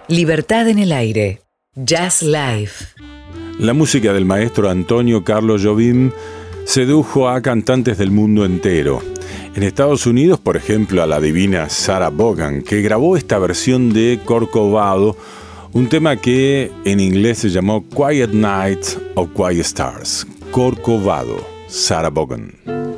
Libertad en el aire. Jazz Live. La música del maestro Antonio Carlos Jobim sedujo a cantantes del mundo entero. En Estados Unidos, por ejemplo, a la divina Sarah Vaughan, que grabó esta versión de Corcovado, un tema que en inglés se llamó Quiet Nights of Quiet Stars. Corcovado, Sarah Vaughan.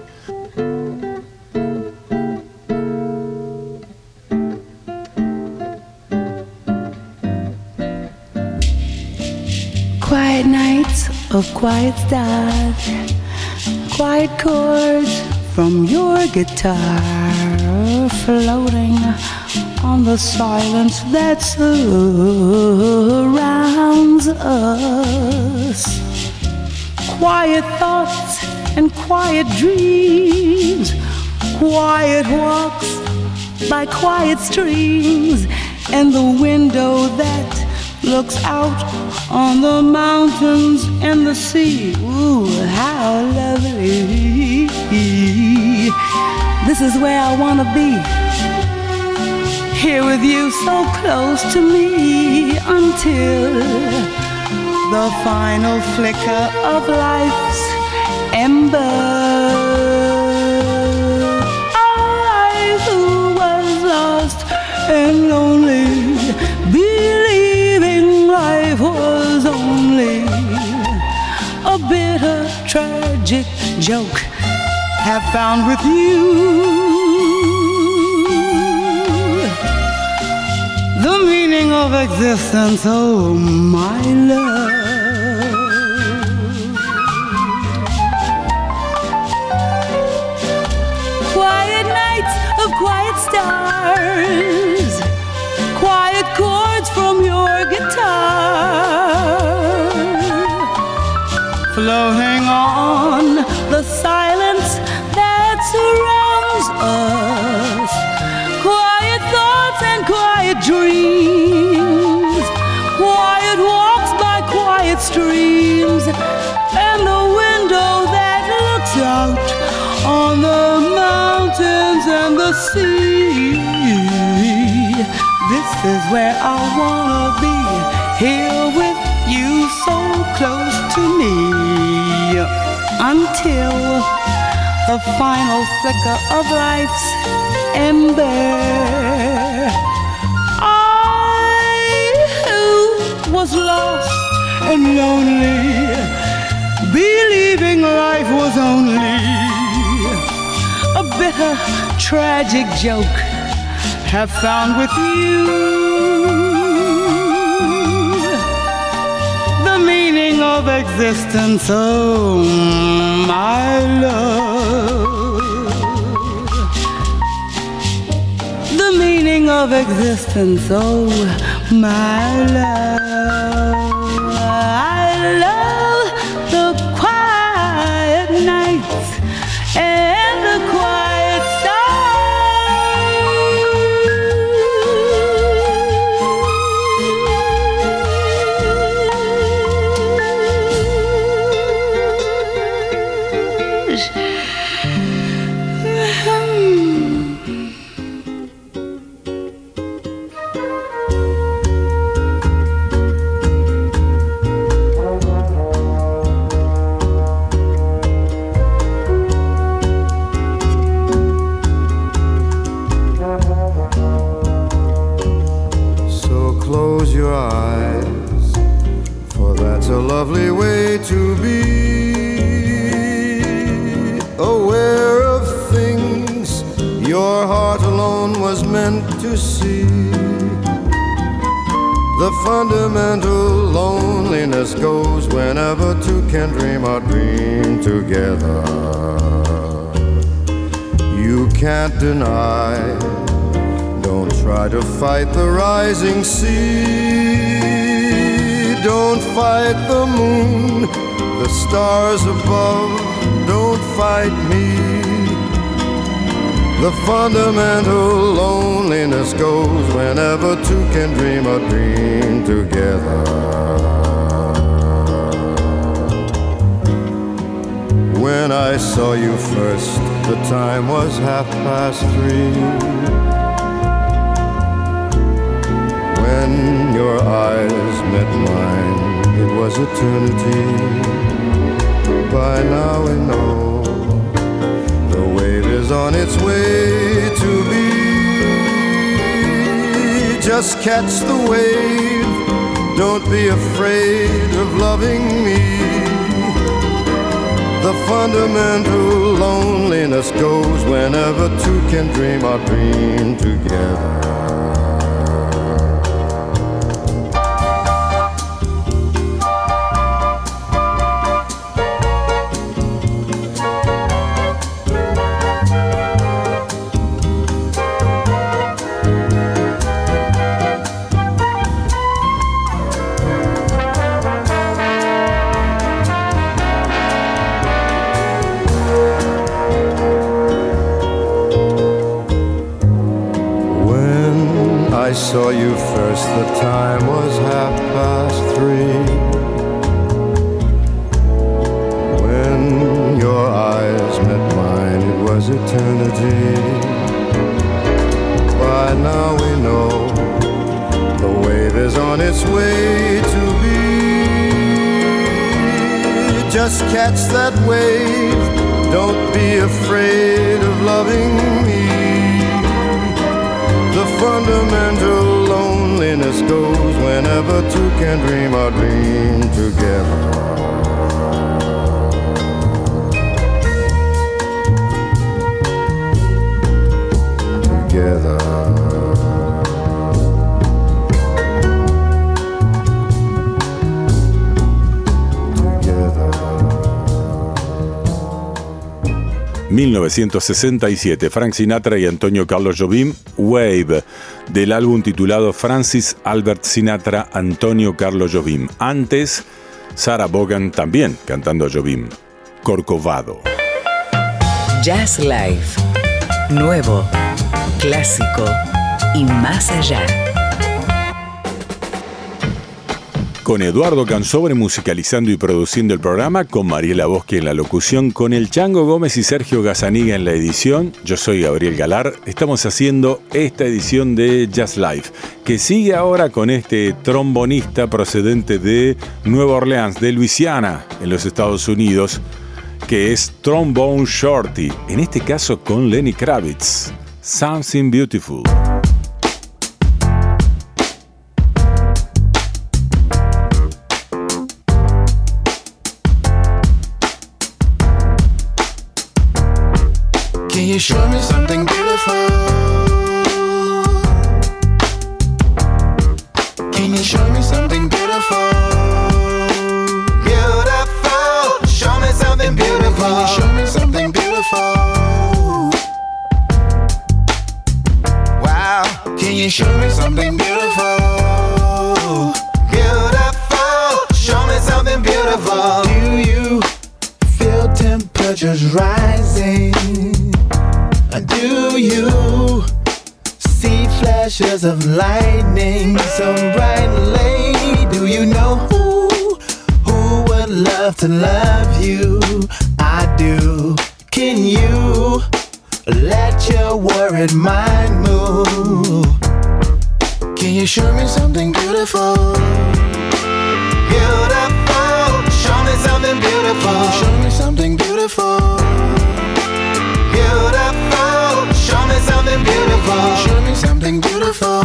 Quiet nights of quiet stars, quiet chords from your guitar, floating on the silence that surrounds us. Quiet thoughts and quiet dreams, quiet walks by quiet streams, and the window that looks out on the mountains and the sea. Ooh, how lovely. This is where I wanna be, here with you so close to me, until the final flicker of life's ember. I who was lost and lonely, believing life was only a bitter, tragic joke, have found with you the meaning of existence, oh my love. Quiet nights of quiet stars, quiet chords from your guitar, floating on the silence that surrounds us. Quiet thoughts and quiet dreams, quiet walks by quiet streams, and the window that looks out on the mountains and the sea. This is where I wanna be, here with you so close to me, until the final flicker of life's ember. I who was lost and lonely, believing life was only a bitter, tragic joke, have found with you the meaning of existence, oh my love. The meaning of existence, oh my love. I love the quiet nights and the quiet lovely way to be, aware of things your heart alone was meant to see. The fundamental loneliness goes whenever two can dream a dream together. You can't deny, don't try to fight the rising sea. Don't fight the moon, the stars above, don't fight me. The fundamental loneliness goes whenever two can dream a dream together. When I saw you first, the time was 3:30. When your was eternity. By now we know the wave is on its way to be. Just catch the wave, don't be afraid of loving me. The fundamental loneliness goes whenever two can dream our dream together. I saw you first, the time was 3:30. When your eyes met mine, it was eternity. By now we know the wave is on its way to be. Just catch that wave, don't be afraid of loving me. The fundamental loneliness goes whenever two can dream our dream together. Together. 1967, Frank Sinatra y Antonio Carlos Jobim, Wave, del álbum titulado Francis Albert Sinatra, Antonio Carlos Jobim. Antes, Sarah Vaughan también cantando Jobim, Corcovado. Jazz Live, nuevo, clásico y más allá. Con Eduardo Cansobre musicalizando y produciendo el programa, con Mariela Boschi en la locución, con el Chango Gómez y Sergio Gazzaniga en la edición. Yo soy Gabriel Galar. Estamos haciendo esta edición de Jazz Live, que sigue ahora con este trombonista procedente de Nueva Orleans, de Luisiana, en los Estados Unidos, que es Trombone Shorty, en este caso con Lenny Kravitz. Something Beautiful. Can you show me something beautiful? Can you show me something beautiful? Beautiful, show me something beautiful. Can you show me something beautiful? Wow, can you show me something beautiful? Beautiful, show me something beautiful. Do you feel temperatures rising? Do you see flashes of lightning so brightly? Do you know who would love to love you? I do. Can you let your worried mind move? Can you show me something beautiful? Beautiful, show me something beautiful. Show me something beautiful. Beautiful, show me something beautiful. Show me something beautiful.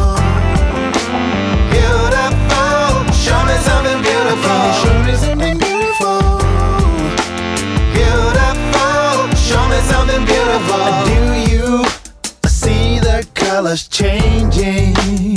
Beautiful, show me something beautiful. Show me something beautiful. Beautiful, show me something beautiful. Do you see the colors changing?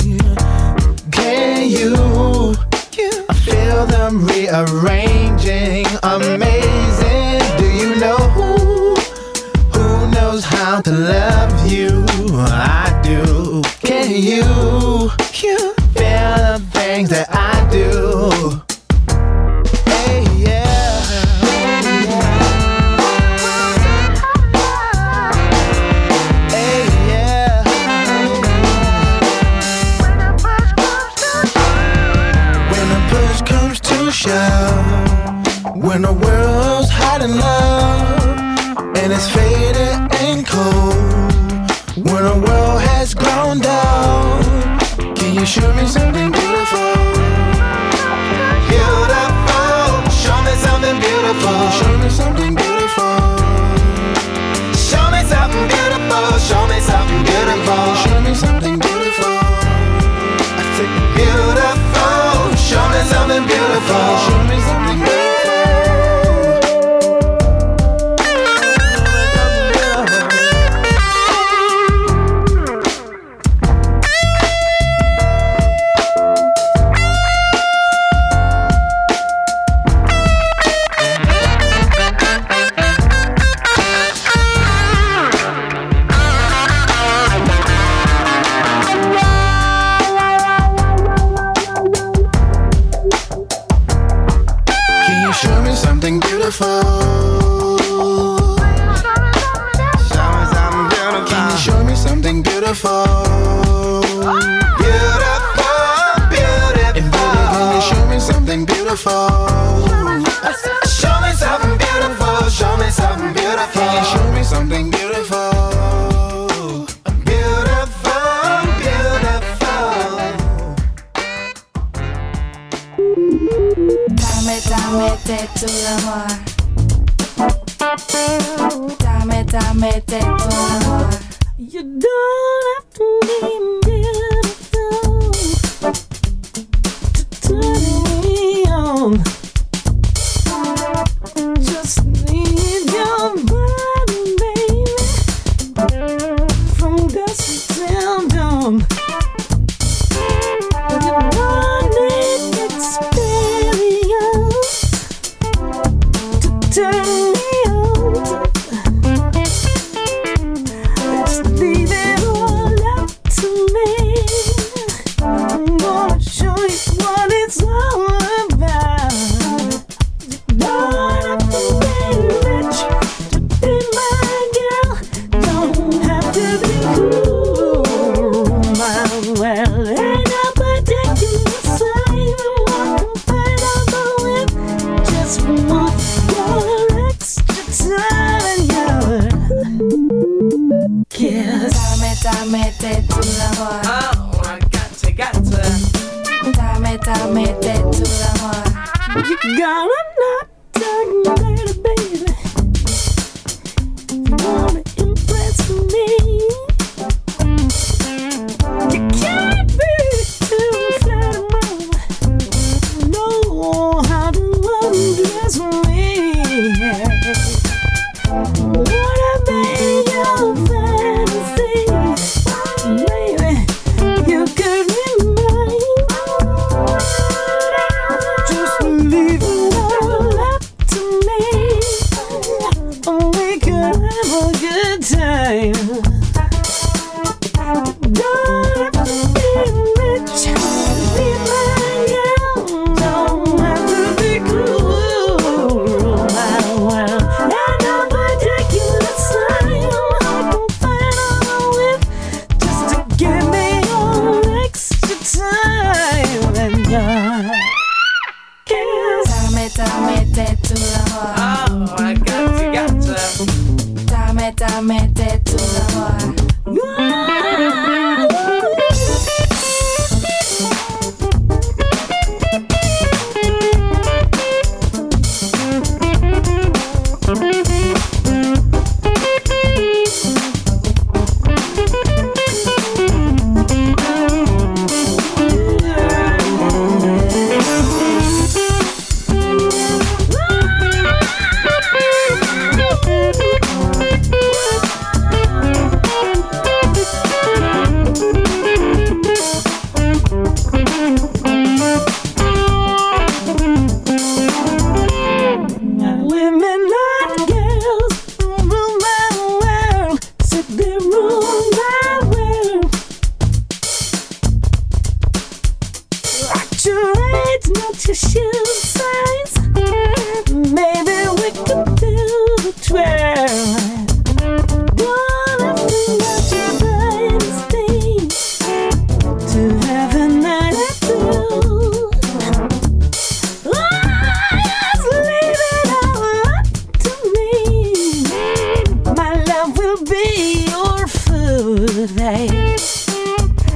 Can you feel them rearranging? Amazing. Do you know who knows how to love you? I do. Can you feel the things that I do? Hey, yeah. Hey, yeah. When the push comes to shove, when the world's hot in love and it's faded and cold, when the world has grown dull, can you show me something beautiful? Beautiful, beautiful. Show me something beautiful. Show me something beautiful. Show me something beautiful. Show me something beautiful. I say beautiful. Show me something beautiful. Show me something beautiful.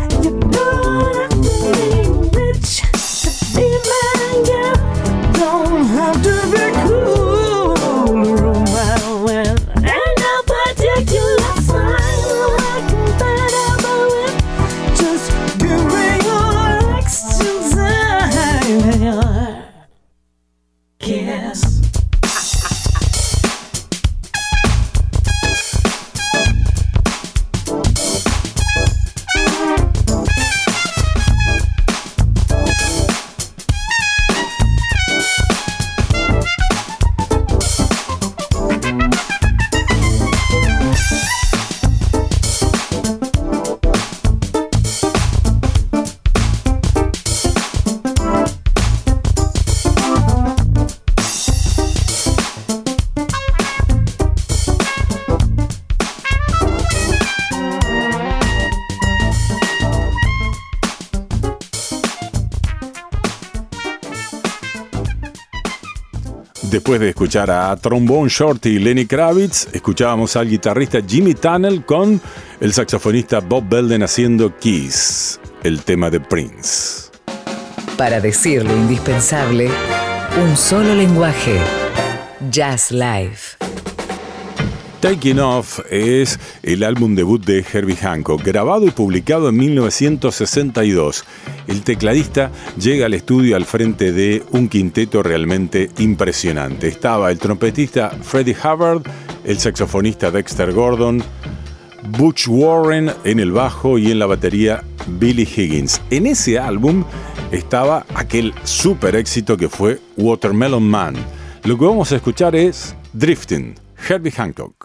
Don't Después de escuchar a Trombone Shorty y Lenny Kravitz, escuchábamos al guitarrista Jimmy Tunnell con el saxofonista Bob Belden haciendo Kiss, el tema de Prince. Para decir lo indispensable, un solo lenguaje. Jazz Live. Taking Off es el álbum debut de Herbie Hancock, grabado y publicado en 1962. El tecladista llega al estudio al frente de un quinteto realmente impresionante. Estaba el trompetista Freddie Hubbard, el saxofonista Dexter Gordon, Butch Warren en el bajo y en la batería Billy Higgins. En ese álbum estaba aquel super éxito que fue Watermelon Man. Lo que vamos a escuchar es Drifting, Herbie Hancock.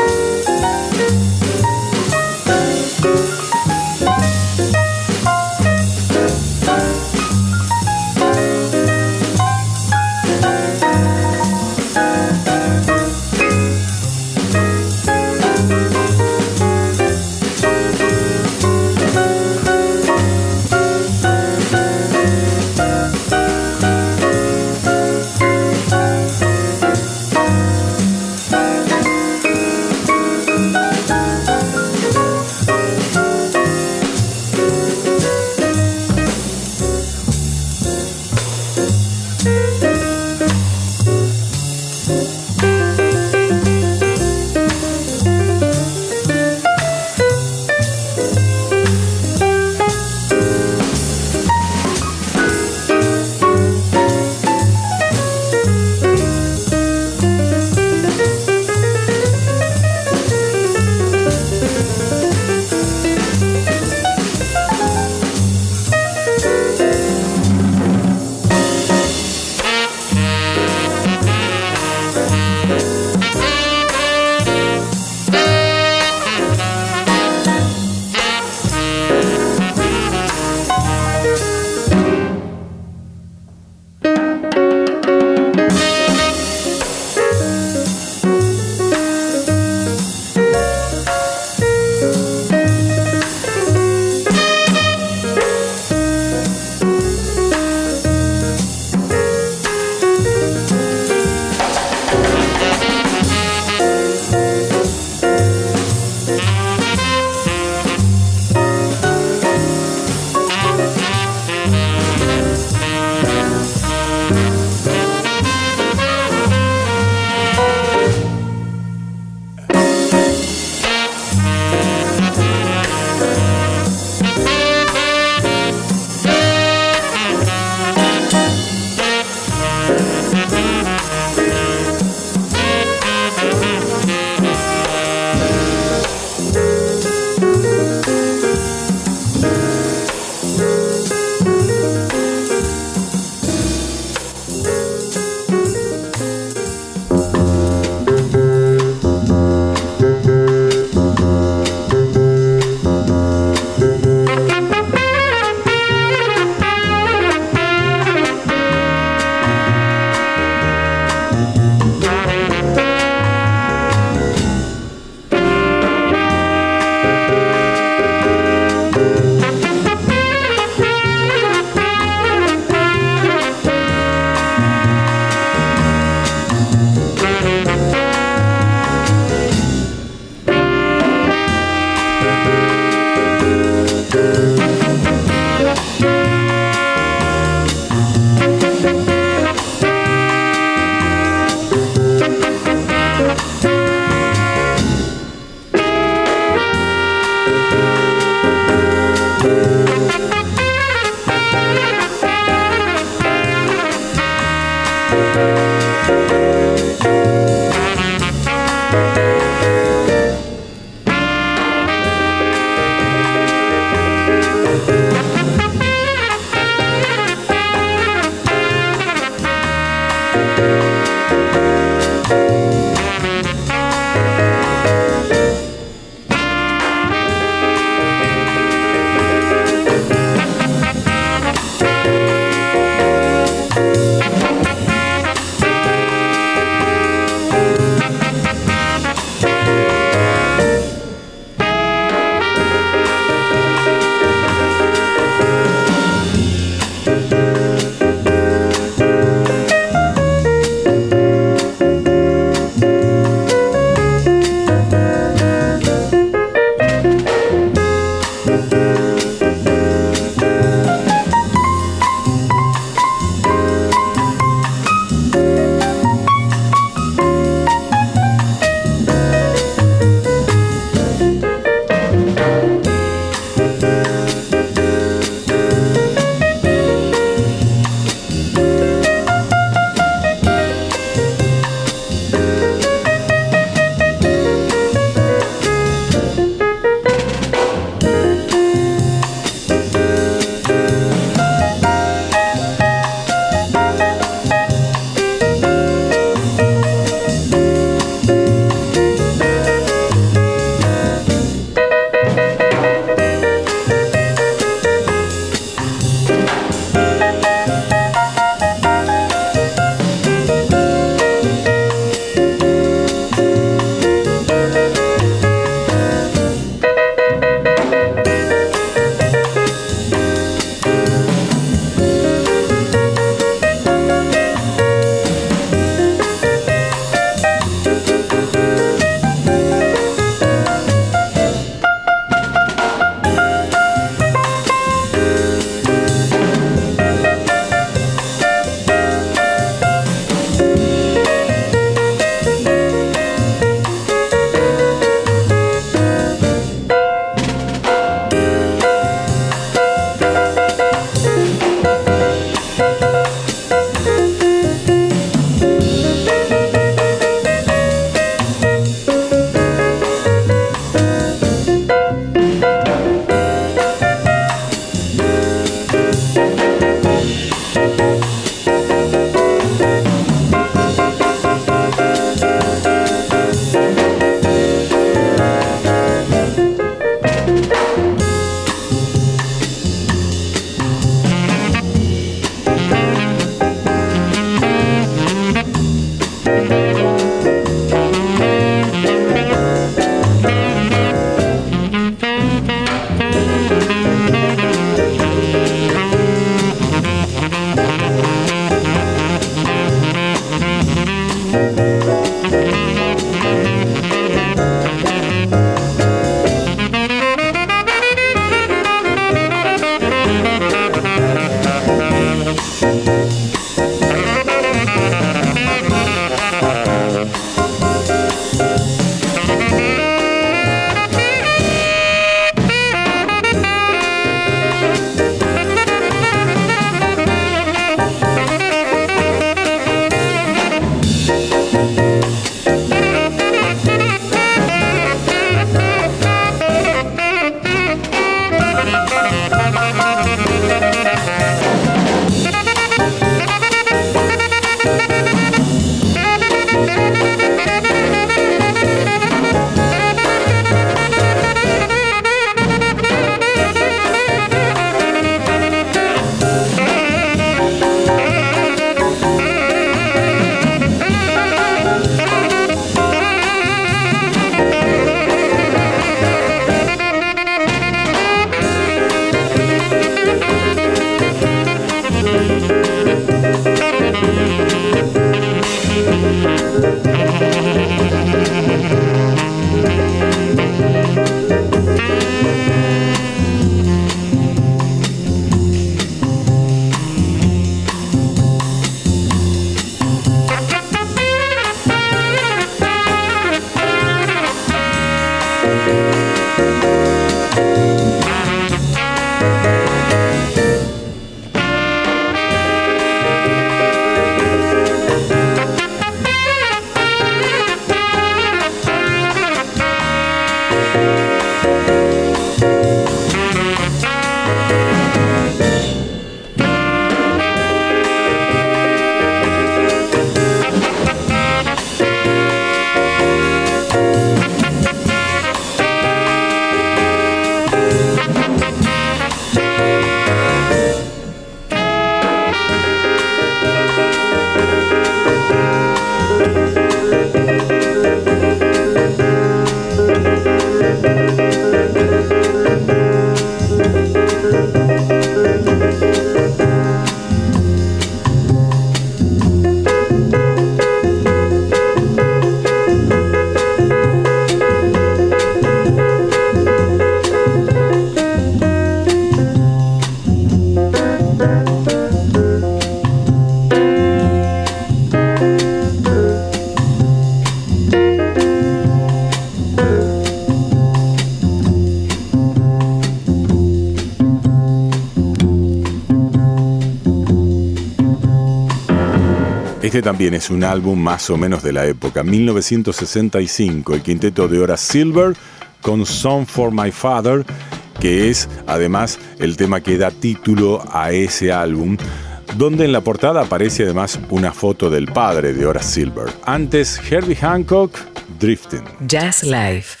Este también es un álbum más o menos de la época, 1965, el quinteto de Horace Silver con Song for My Father, que es además el tema que da título a ese álbum, donde en la portada aparece además una foto del padre de Horace Silver. Antes, Herbie Hancock, Drifting. Jazz Live.